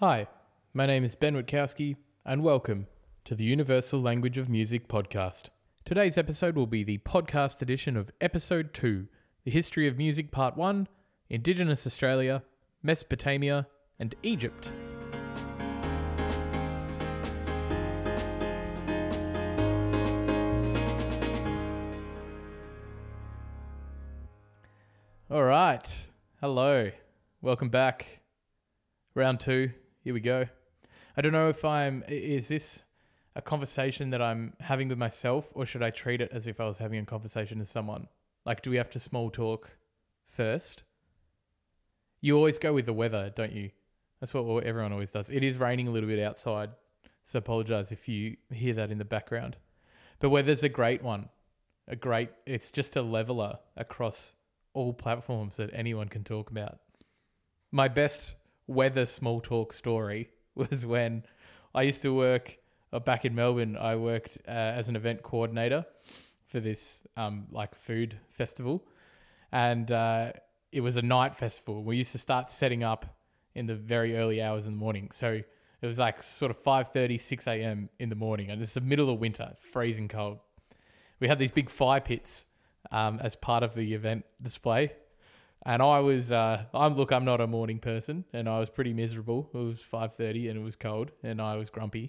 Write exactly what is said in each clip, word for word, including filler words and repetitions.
Hi, my name is Ben Witkowski, and welcome to the Universal Language of Music podcast. Today's episode will be the podcast edition of Episode two, The History of Music Part one, Indigenous Australia, Mesopotamia, and Egypt. All right, hello, welcome back. Round two, here we go. I don't know if I'm, is this a conversation that I'm having with myself, or should I treat it as if I was having a conversation with someone? Like, do we have to small talk first? You always go with the weather, don't you? That's what everyone always does. It is raining a little bit outside, so apologise if you hear that in the background. But weather's a great one. A great, it's just a leveler across all platforms that anyone can talk about. My best weather small talk story was when I used to work uh, back in Melbourne. I worked uh, as an event coordinator for this um, like food festival, and uh, it was a night festival. We used to start setting up in the very early hours in the morning. So it was like sort of five thirty, six a.m. in the morning, and it's the middle of winter. It's freezing cold. We had these big fire pits um, as part of the event display. And I was, uh, I'm look, I'm not a morning person, and I was pretty miserable. It was five thirty and it was cold, and I was grumpy.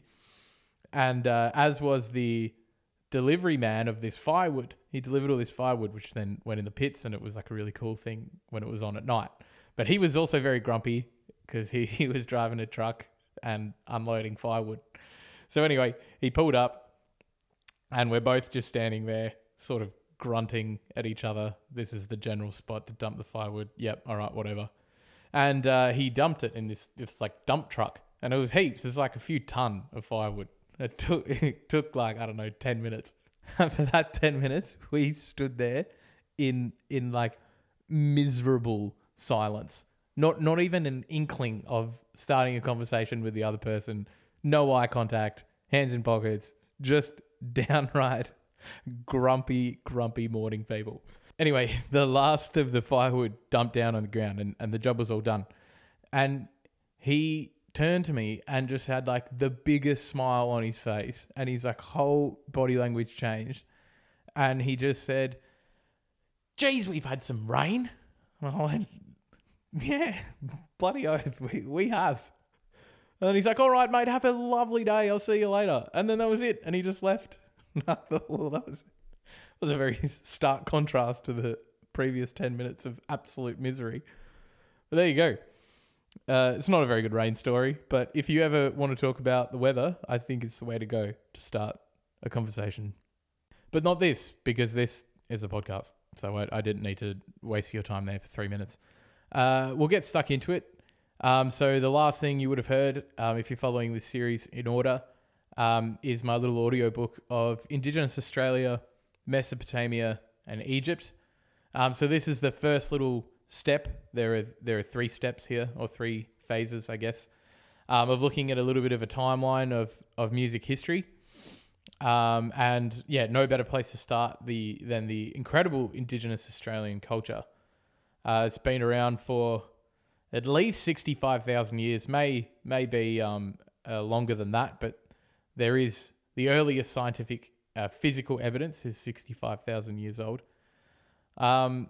And uh, as was the delivery man of this firewood, he delivered all this firewood, which then went in the pits, and it was like a really cool thing when it was on at night. But he was also very grumpy because he, he was driving a truck and unloading firewood. So anyway, he pulled up, and we're both just standing there, sort of grunting at each other. This is the general spot to dump the firewood. Yep, all right, whatever. And uh, he dumped it in this this like dump truck, and it was heaps. There's like a few ton of firewood. It took it took like I don't know ten minutes. And for that ten minutes, we stood there in in like miserable silence. Not not even an inkling of starting a conversation with the other person. No eye contact, hands in pockets, just downright grumpy, grumpy morning people. Anyway, the last of the firewood dumped down on the ground, and, and the job was all done. And he turned to me and just had like the biggest smile on his face, and his like whole body language changed. And he just said, "Geez, we've had some rain." And I went, "Yeah, bloody oath, we, we have." And then he's like, "All right, mate, have a lovely day. I'll see you later." And then that was it. And he just left. I thought, well, that was, was a very stark contrast to the previous ten minutes of absolute misery. But there you go. Uh, it's not a very good rain story, but if you ever want to talk about the weather, I think it's the way to go to start a conversation. But not this, because this is a podcast. So I, I didn't need to waste your time there for three minutes. Uh, we'll get stuck into it. Um, so the last thing you would have heard, um, if you're following this series in order, Um, is my little audiobook of Indigenous Australia, Mesopotamia, and Egypt. Um, so this is the first little step. There are there are three steps here, or three phases, I guess, um, of looking at a little bit of a timeline of of music history. Um, and yeah, no better place to start the than the incredible Indigenous Australian culture. Uh, it's been around for at least sixty-five thousand years, may may be um, uh, longer than that, but there is the earliest scientific uh, physical evidence is sixty-five thousand years old. Um,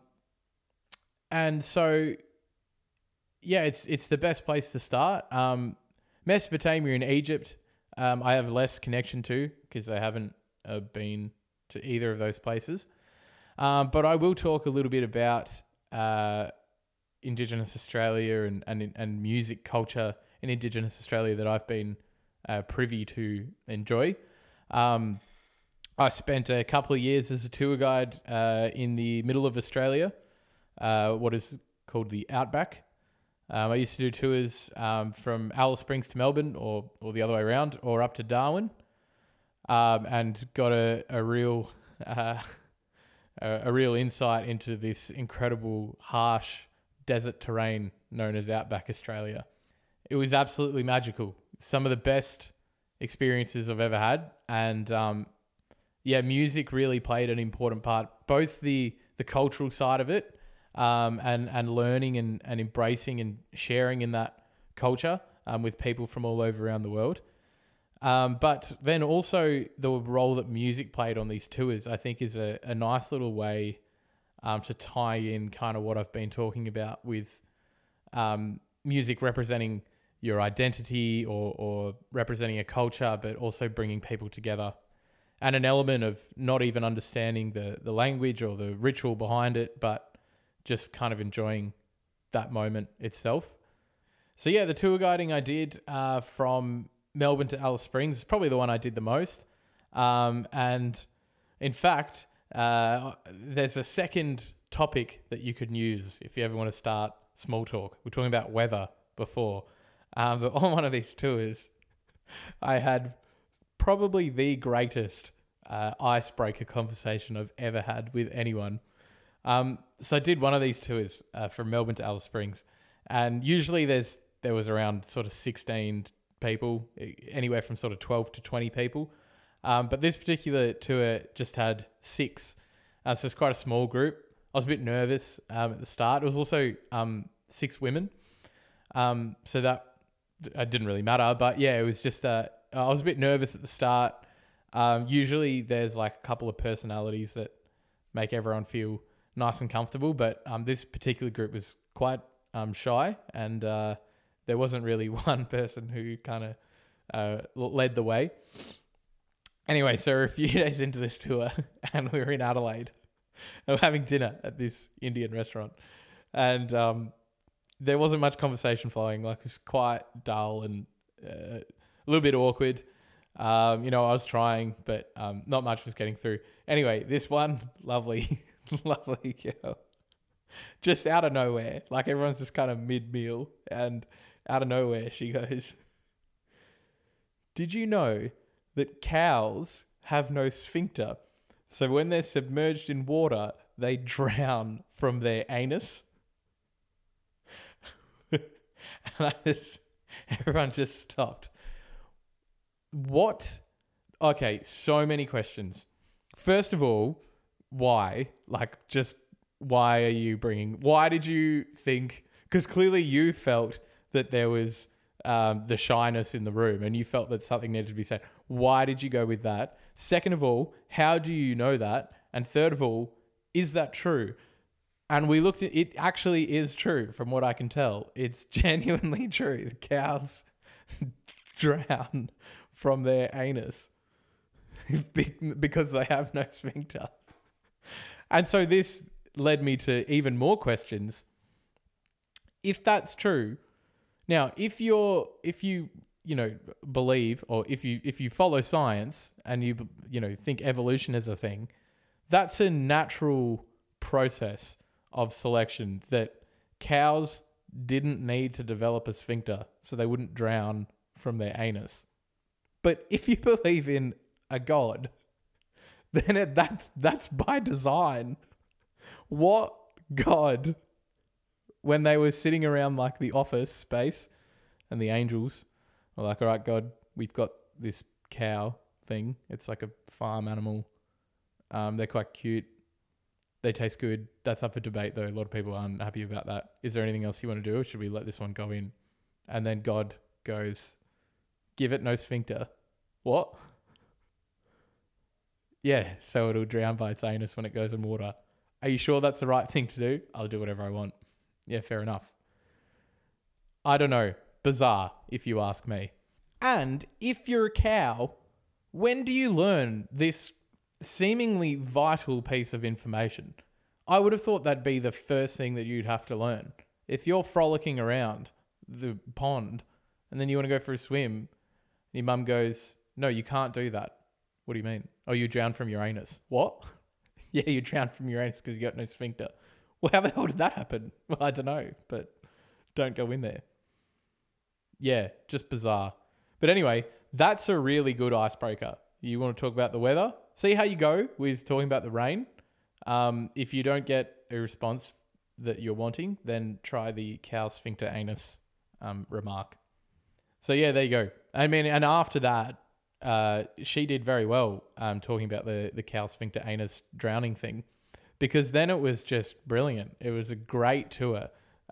and so, yeah, it's it's the best place to start. Um, Mesopotamia and Egypt, um, I have less connection to because I haven't uh, been to either of those places. Um, but I will talk a little bit about uh, Indigenous Australia and, and, and music culture in Indigenous Australia that I've been Uh, privy to enjoy. Um, I spent a couple of years as a tour guide uh, in the middle of Australia, uh, what is called the Outback. Um, I used to do tours um, from Alice Springs to Melbourne, or or the other way around, or up to Darwin, um, and got a a real uh, a, a real insight into this incredible harsh desert terrain known as Outback Australia. It was absolutely magical. Some of the best experiences I've ever had. And um, yeah, music really played an important part, both the the cultural side of it um, and, and learning and, and embracing and sharing in that culture, um, with people from all over around the world. Um, but then also the role that music played on these tours, I think, is a, a nice little way um, to tie in kind of what I've been talking about with um, music representing your identity or, or representing a culture, but also bringing people together. And an element of not even understanding the, the language or the ritual behind it, but just kind of enjoying that moment itself. So yeah, the tour guiding I did uh, from Melbourne to Alice Springs is probably the one I did the most. Um, and in fact, uh, there's a second topic that you could use if you ever want to start small talk. We're talking about weather before. Um, but on one of these tours, I had probably the greatest uh, icebreaker conversation I've ever had with anyone. Um, so I did one of these tours uh, from Melbourne to Alice Springs, and usually there's there was around sort of sixteen people, anywhere from sort of twelve to twenty people. Um, but this particular tour just had six, uh, so it's quite a small group. I was a bit nervous um, at the start. It was also um, six women, um, so that it didn't really matter. But yeah, it was just uh, I was a bit nervous at the start. Um, usually there's like a couple of personalities that make everyone feel nice and comfortable, but um, this particular group was quite um, shy, and uh, there wasn't really one person who kind of uh, led the way. Anyway, so we're a few days into this tour, and we were in Adelaide. And we're having dinner at this Indian restaurant, and um, there wasn't much conversation flowing. Like, it was quite dull and uh, a little bit awkward. Um, you know, I was trying, but um, not much was getting through. Anyway, this one, lovely, lovely girl, just out of nowhere, like everyone's just kind of mid-meal, and out of nowhere she goes, "Did you know that cows have no sphincter? So when they're submerged in water, they drown from their anus?" And I just, everyone just stopped. What? Okay, so many questions. First of all, why? Like, just why are you bringing... Why did you think... Because clearly you felt that there was um, the shyness in the room, and you felt that something needed to be said. Why did you go with that? Second of all, how do you know that? And third of all, is that true? And we looked at it. Actually is true from what I can tell. It's genuinely true. The cows drown from their anus because they have no sphincter. And so this led me to even more questions. If that's true, now if you're if you you know believe, or if you if you follow science and you you know think evolution is a thing, that's a natural process of selection, that cows didn't need to develop a sphincter so they wouldn't drown from their anus. But if you believe in a god, then it, that's that's by design. What god, when they were sitting around like the office space, and the angels were like, "All right, God, we've got this cow thing. It's like a farm animal. Um, they're quite cute. They taste good. That's up for debate, though. A lot of people aren't happy about that. Is there anything else you want to do, or should we let this one go in?" And then God goes, "Give it no sphincter." What? Yeah, so it'll drown by its anus when it goes in water. Are you sure that's the right thing to do? I'll do whatever I want. Yeah, fair enough. I don't know. Bizarre, if you ask me. And if you're a cow, when do you learn this seemingly vital piece of information? I would have thought that'd be the first thing that you'd have to learn. If you're frolicking around the pond and then you want to go for a swim, and your mum goes, "No, you can't do that." What do you mean? "Oh, you drowned from your anus." What? Yeah, you drowned from your anus because you got no sphincter. Well, how the hell did that happen? Well, I don't know, but don't go in there. Yeah, just bizarre. But anyway, that's a really good icebreaker. You want to talk about the weather? See how you go with talking about the rain. Um, if you don't get a response that you're wanting, then try the cow sphincter anus um, remark. So yeah, there you go. I mean, and after that, uh, she did very well um, talking about the, the cow sphincter anus drowning thing, because then it was just brilliant. It was a great tour.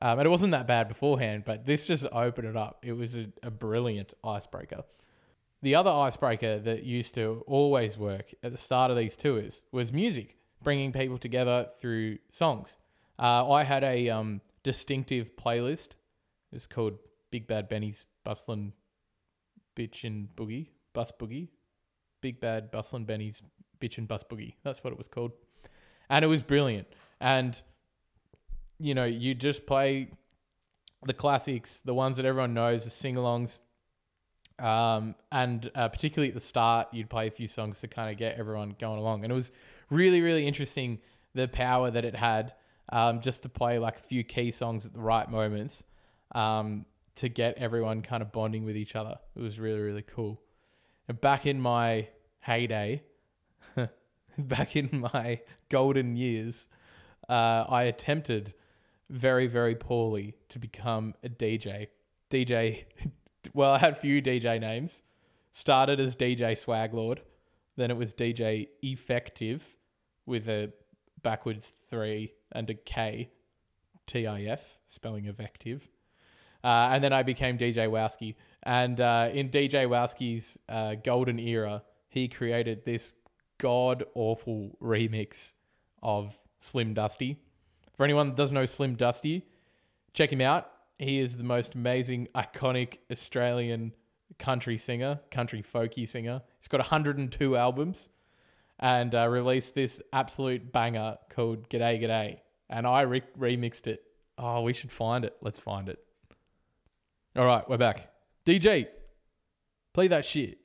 Um, and it wasn't that bad beforehand, but this just opened it up. It was a, a brilliant icebreaker. The other icebreaker that used to always work at the start of these tours was music, bringing people together through songs. Uh, I had a um, distinctive playlist. It was called Big Bad Benny's Bustlin' Bitchin' Boogie, Bus Boogie. Big Bad Bustlin' Benny's Bitchin' Bus Boogie. That's what it was called. And it was brilliant. And, you know, you just play the classics, the ones that everyone knows, the sing-alongs. Um, and uh, particularly at the start, you'd play a few songs to kind of get everyone going along. And it was really, really interesting, the power that it had, um, just to play like a few key songs at the right moments, um, to get everyone kind of bonding with each other. It was really, really cool. And back in my heyday, back in my golden years, uh, I attempted very, very poorly to become a D J. D J... Well, I had a few D J names. Started as D J Swaglord. Then it was D J Effective with a backwards three and a K. T I F, spelling effective. Uh, and then I became D J Wowski. And uh, in D J Wowski's uh, golden era, he created this god-awful remix of Slim Dusty. For anyone that doesn't know Slim Dusty, check him out. He is the most amazing, iconic Australian country singer, country folky singer. He's got one hundred two albums and uh, released this absolute banger called G'day G'day. And I re- remixed it. Oh, we should find it. Let's find it. All right, we're back. D J, play that shit.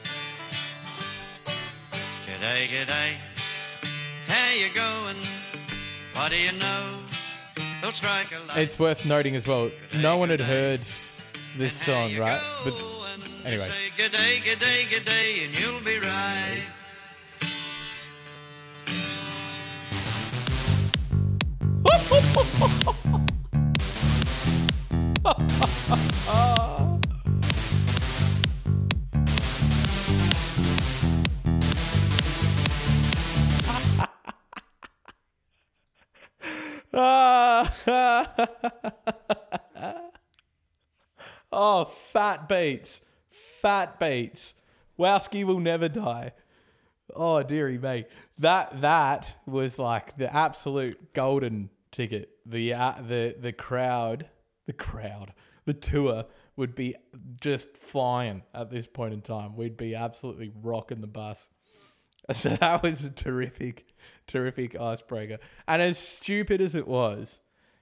G'day, g'day. How you going? What do you know? It's worth noting as well, no one had heard this song, right? But anyway. G'day, g'day, g'day, and you'll be right. Oh, fat beats. Fat beats. Wowski will never die. Oh, dearie me. That that was like the absolute golden ticket. The uh, the the crowd, the crowd, the tour would be just flying at this point in time. We'd be absolutely rocking the bus. So that was a terrific, terrific icebreaker. And as stupid as it was,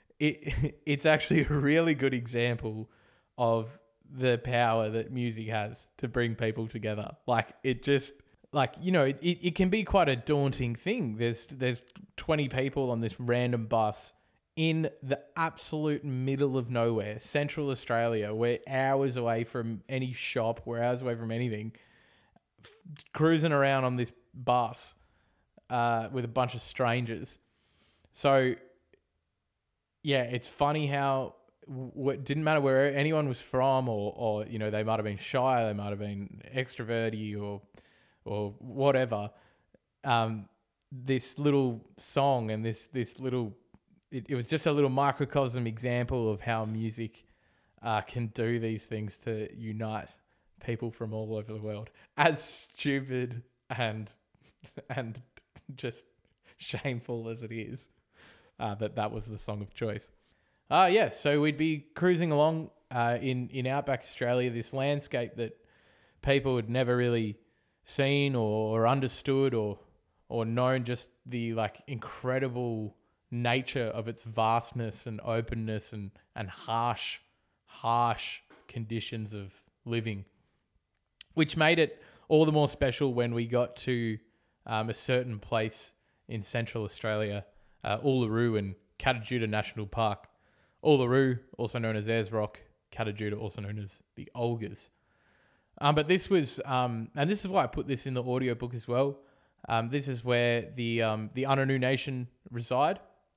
it it's actually a really good example of the power that music has to bring people together. Like it just, like, you know, it, it can be quite a daunting thing. There's there's twenty people on this random bus in the absolute middle of nowhere, Central Australia. We're hours away from any shop. We're hours away from anything. F- cruising around on this bus uh, with a bunch of strangers. So, yeah, it's funny how what didn't matter where anyone was from, or, or you know, they might have been shy, they might have been extroverty, or or whatever. Um, this little song and this this little it, it was just a little microcosm example of how music uh, can do these things to unite people from all over the world. As stupid and and just shameful as it is, uh, that that was the song of choice. Uh, yeah, so we'd be cruising along uh, in, in outback Australia, this landscape that people had never really seen or, or understood or or known, just the like incredible nature of its vastness and openness and, and harsh, harsh conditions of living, which made it all the more special when we got to um, a certain place in Central Australia, uh, Uluru and Katajuda National Park. Uluru, also known as Ayers Rock, Katajuda, also known as the Olgas. Um, but this was, um, and this is why I put this in the audiobook as well. Um, this is where the um, the Unanoo Nation reside.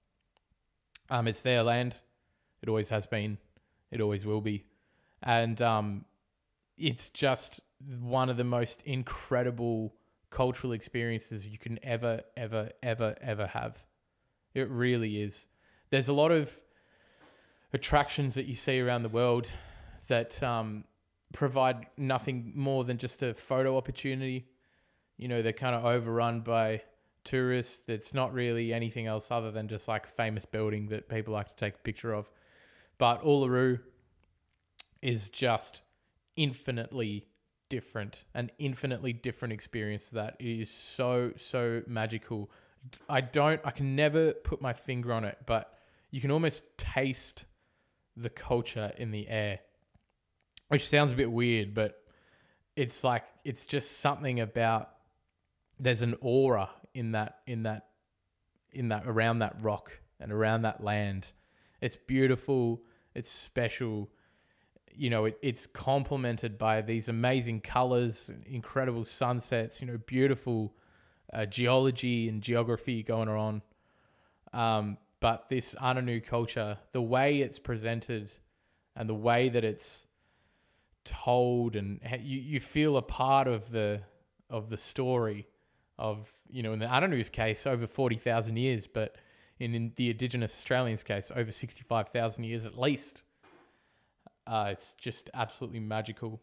Um, it's their land. It always has been. It always will be. And um, it's just one of the most incredible cultural experiences you can ever, ever, ever, ever have. It really is. There's a lot of attractions that you see around the world that um, provide nothing more than just a photo opportunity. You know, they're kind of overrun by tourists. It's not really anything else other than just like a famous building that people like to take a picture of. But Uluru is just infinitely different, an infinitely different experience that is so, so magical. I don't, I can never put my finger on it, but you can almost taste the culture in the air, which sounds a bit weird, but it's like, it's just something about, there's an aura in that, in that, in that, around that rock and around that land. It's beautiful. It's special. You know, it, it's complemented by these amazing colors, incredible sunsets, you know, beautiful uh, geology and geography going on. Um, but this Anangu culture, the way it's presented and the way that it's told, and you, you feel a part of the of the story of, you know, in the Anangu's case, over forty thousand years, but in, in the Indigenous Australians' case, over sixty-five thousand years at least. Uh, it's just absolutely magical.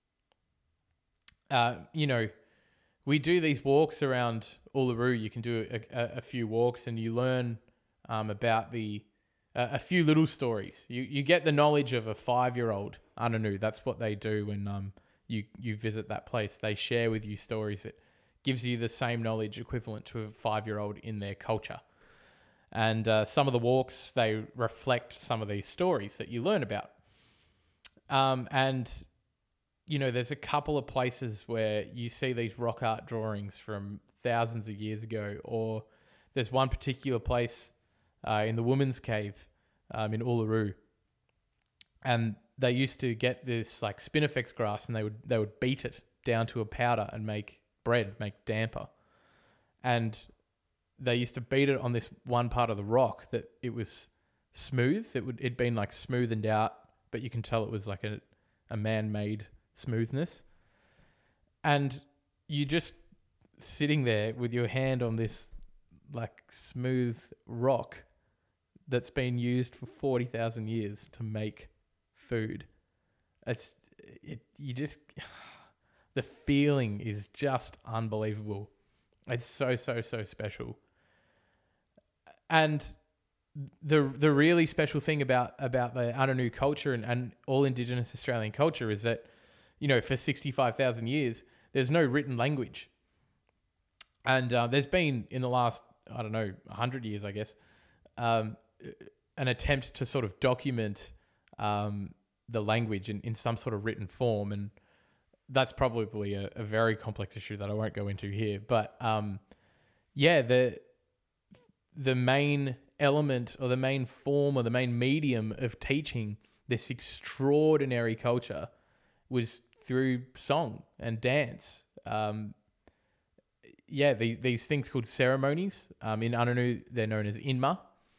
Uh, you know, we do these walks around Uluru. You can do a, a, a few walks and you learn um, about the uh, a few little stories. You you get the knowledge of a five-year-old Anangu. That's what they do when um you, you visit that place. They share with you stories that gives you the same knowledge equivalent to a five-year-old in their culture. And uh, some of the walks, they reflect some of these stories that you learn about. Um, and, you know, there's a couple of places where you see these rock art drawings from thousands of years ago, or there's one particular place uh, in the Woman's Cave um, in Uluru, and they used to get this like spinifex grass, and they would they would beat it down to a powder and make bread, make damper, and they used to beat it on this one part of the rock that it was smooth. It would it'd been like smoothened out, but you can tell it was like a, a man-made smoothness. And you just sitting there with your hand on this like smooth rock that's been used for forty thousand years to make food. It's, it, you just, the feeling is just unbelievable. It's so, so, so special. And The the really special thing about, about the Anangu culture and, and all Indigenous Australian culture is that, you know, for sixty-five thousand years, there's no written language. And uh, there's been, in the last, I don't know, one hundred years, I guess, um, an attempt to sort of document um, the language in, in some sort of written form. And that's probably a, a very complex issue that I won't go into here. But um, yeah, the the main element or the main form or the main medium of teaching this extraordinary culture was through song and dance. Um, yeah, the, these things called ceremonies. Um, in Anangu, they're known as inma.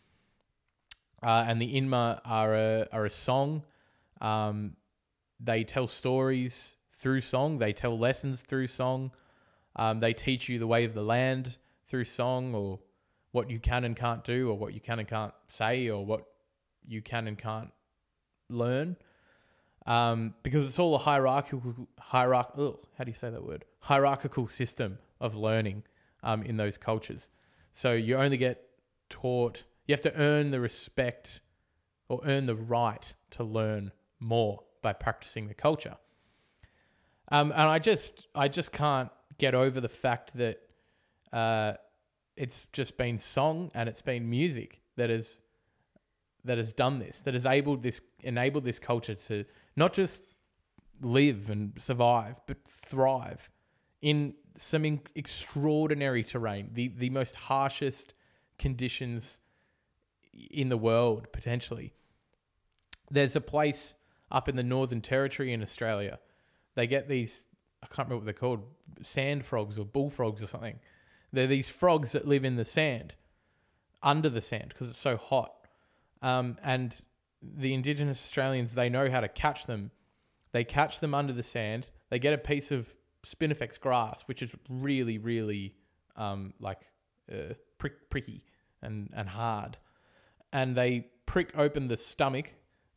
Uh, and the inma are a, are a song. Um, they tell stories through song. They tell lessons through song. Um, they teach you the way of the land through song, or what you can and can't do, or what you can and can't say, or what you can and can't learn. Um, because it's all a hierarchical, hierarch, ugh, how do you say that word? Hierarchical system of learning um, in those cultures. So you only get taught, you have to earn the respect or earn the right to learn more by practicing the culture. Um, and I just, I just can't get over the fact that uh, it's just been song and it's been music that has that has done this, that has enabled this enabled this culture to not just live and survive, but thrive in some in extraordinary terrain, the the most harshest conditions in the world, potentially. There's a place up in the Northern Territory in Australia. They get these, I can't remember what they're called, sand frogs or bullfrogs or something. They're these frogs that live in the sand, under the sand, because it's so hot. Um, and the Indigenous Australians, they know how to catch them. They catch them under the sand. They get a piece of spinifex grass, which is really, really um, like uh, prick, pricky and, and hard. And they prick open the stomach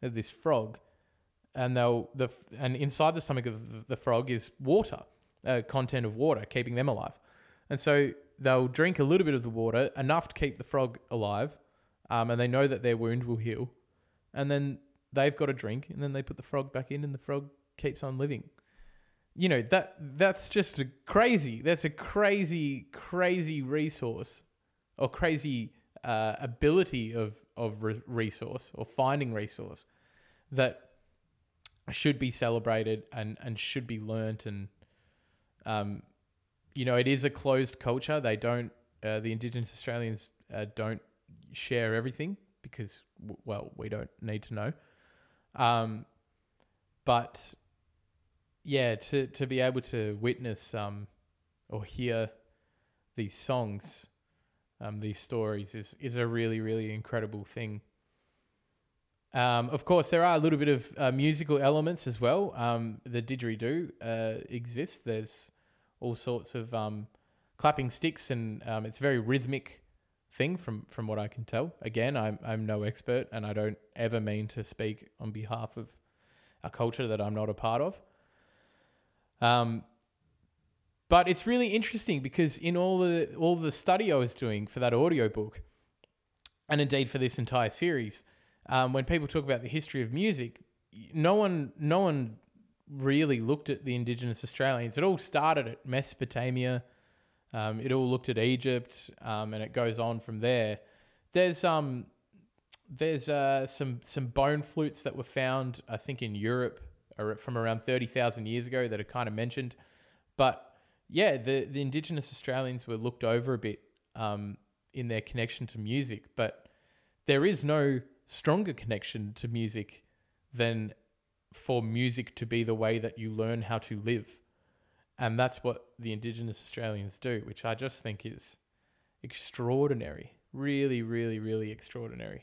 of this frog, and they'll the and inside the stomach of the frog is water, uh, content of water, keeping them alive. And so they'll drink a little bit of the water, enough to keep the frog alive, um, and they know that their wound will heal. And then they've got a drink, and then they put the frog back in, and the frog keeps on living. You know, that that's just a crazy, that's a crazy, crazy resource or crazy uh, ability of, of re- resource or finding resource that should be celebrated and, and should be learnt. And, um, you know, it is a closed culture. They don't, uh, the Indigenous Australians uh, don't share everything because, w- well, we don't need to know. Um, but... Yeah, to, to be able to witness um, or hear these songs, um, these stories is, is a really, really incredible thing. Um, of course, there are a little bit of uh, musical elements as well. Um, the didgeridoo uh, exists. There's all sorts of um, clapping sticks, and um, it's a very rhythmic thing from, from what I can tell. Again, I'm, I'm no expert, and I don't ever mean to speak on behalf of a culture that I'm not a part of. Um, but it's really interesting because in all the all the study I was doing for that audiobook, and indeed for this entire series, um, when people talk about the history of music, no one no one really looked at the Indigenous Australians. It all started at Mesopotamia. Um, it all looked at Egypt, um, and it goes on from there. There's um there's uh, some some bone flutes that were found, I think, in Europe from around thirty thousand years ago that are kind of mentioned. But yeah, the, the Indigenous Australians were looked over a bit um, in their connection to music, but there is no stronger connection to music than for music to be the way that you learn how to live. And that's what the Indigenous Australians do, which I just think is extraordinary. Really, really, really extraordinary.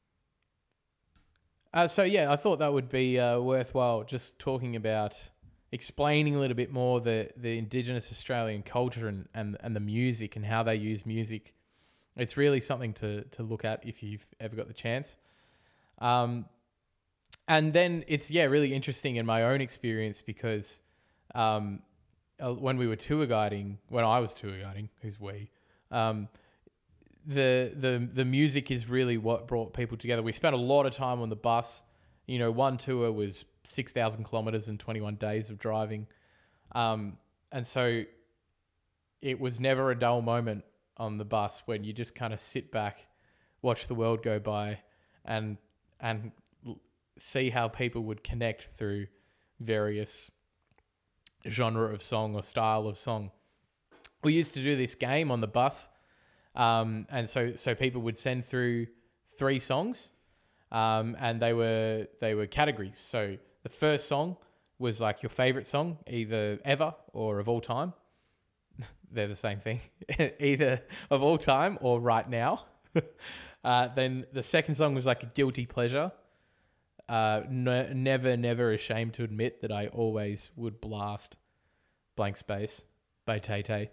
Uh, so yeah, I thought that would be uh, worthwhile just talking about, explaining a little bit more the, the Indigenous Australian culture and, and, and the music and how they use music. It's really something to, to look at if you've ever got the chance. Um, and then it's, yeah, really interesting in my own experience because um, when we were tour guiding, when I was tour guiding, who's we, um, the the the music is really what brought people together. We spent a lot of time on the bus. You know, one tour was six thousand kilometers and twenty-one days of driving. Um, and so it was never a dull moment on the bus when you just kind of sit back, watch the world go by, and and see how people would connect through various genre of song or style of song. We used to do this game on the bus. Um, and so, so people would send through three songs, um, and they were, they were categories. So the first song was like your favorite song, either ever or of all time. They're the same thing, either of all time or right now. uh, then the second song was like a guilty pleasure. Uh, no, never, never ashamed to admit that I always would blast Blank Space by Tay Tay.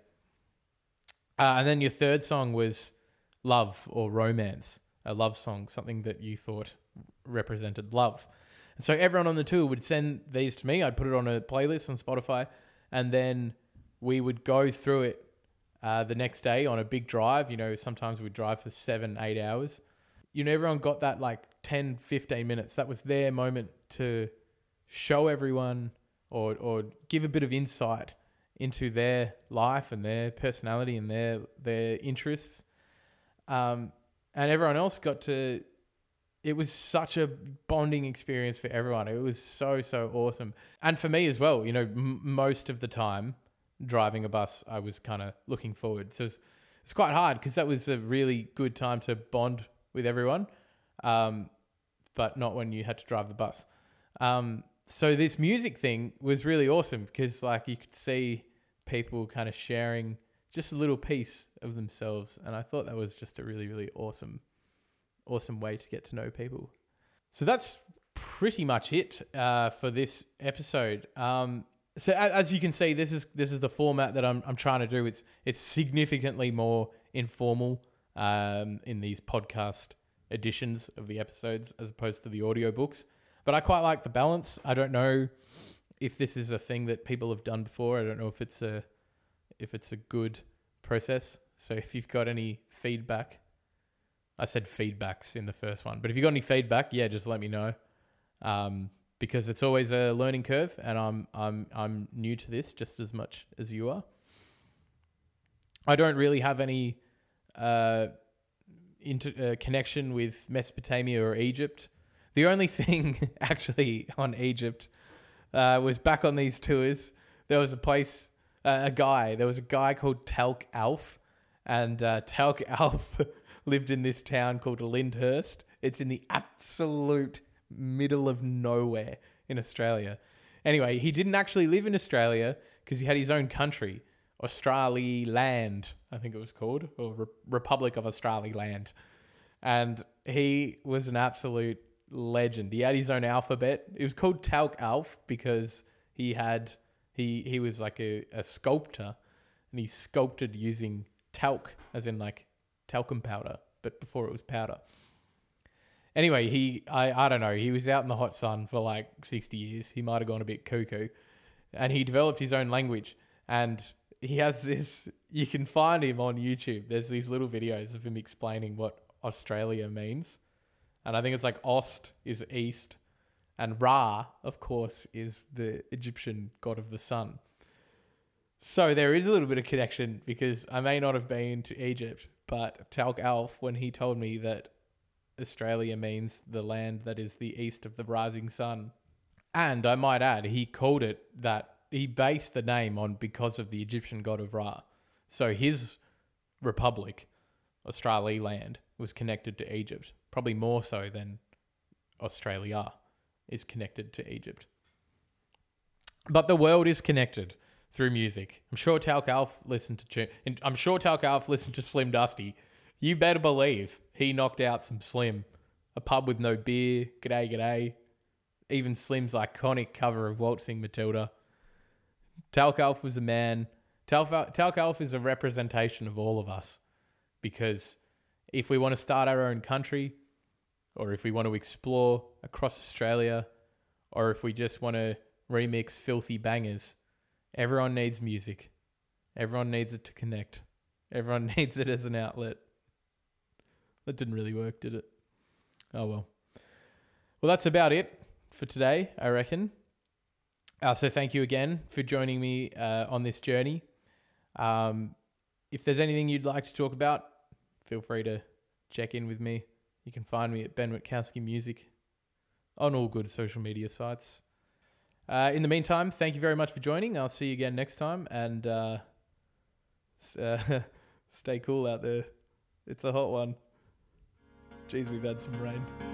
Uh, and then your third song was love or romance, a love song, something that you thought represented love. And so everyone on the tour would send these to me. I'd put it on a playlist on Spotify, and then we would go through it uh, the next day on a big drive. You know, sometimes we'd drive for seven, eight hours. You know, everyone got that like ten, fifteen minutes. That was their moment to show everyone or or give a bit of insight into their life and their personality and their their interests. Um, and everyone else got to... It was such a bonding experience for everyone. It was so, so awesome. And for me as well, you know, m- most of the time driving a bus, I was kind of looking forward. So it's it's quite hard because that was a really good time to bond with everyone, um, but not when you had to drive the bus. Um, so this music thing was really awesome because like you could see people kind of sharing just a little piece of themselves. And I thought that was just a really, really awesome, awesome way to get to know people. So that's pretty much it uh, for this episode. Um, so as you can see, this is this is the format that I'm I'm trying to do. It's it's significantly more informal um, in these podcast editions of the episodes as opposed to the audiobooks. But I quite like the balance. I don't know if this is a thing that people have done before. I don't know if it's a if it's a good process. So if you've got any feedback, I said feedbacks in the first one, but if you've got any feedback, yeah, just let me know. Um, because it's always a learning curve, and I'm I'm I'm new to this just as much as you are. I don't really have any uh, inter- uh, connection with Mesopotamia or Egypt. The only thing actually on Egypt uh, was back on these tours. There was a place, uh, a guy. There was a guy called Talc Alf, and uh, Talc Alf lived in this town called Lyndhurst. It's in the absolute middle of nowhere in Australia. Anyway, he didn't actually live in Australia because he had his own country, Australiland, I think it was called, or Re- Republic of Australiland. And he was an absolute legend. He had his own alphabet. It was called Talc Alf because he had he he was like a, a sculptor, and he sculpted using talc, as in like talcum powder, but before it was powder. Anyway, he, I, I don't know, he was out in the hot sun for like sixty years. He might have gone a bit cuckoo. And he developed his own language. And he has this, you can find him on YouTube. There's these little videos of him explaining what Australia means. And I think it's like Ost is east. And Ra, of course, is the Egyptian god of the sun. So there is a little bit of connection because I may not have been to Egypt, but Talc Alf, when he told me that Australia means the land that is the east of the rising sun. And I might add, he called it that, he based the name on because of the Egyptian god of Ra. So his republic, Australiland, was connected to Egypt, probably more so than Australia is connected to Egypt. But the world is connected through music. I'm sure Talc Alf listened to, and I'm sure Talc Alf listened to Slim Dusty. You better believe he knocked out some Slim. A pub with no beer, g'day, g'day. Even Slim's iconic cover of Waltzing Matilda. Talc Alf was a man. Talc, Talc Alf is a representation of all of us. Because if we want to start our own country, or if we want to explore across Australia, or if we just want to remix filthy bangers, everyone needs music. Everyone needs it to connect. Everyone needs it as an outlet. That didn't really work, did it? Oh, well. Well, that's about it for today, I reckon. Uh, so thank you again for joining me uh, on this journey. Um, if there's anything you'd like to talk about, feel free to check in with me. You can find me at Ben Witkowski Music on all good social media sites. Uh, in the meantime, thank you very much for joining. I'll see you again next time, and uh, uh, stay cool out there. It's a hot one. Jeez, we've had some rain.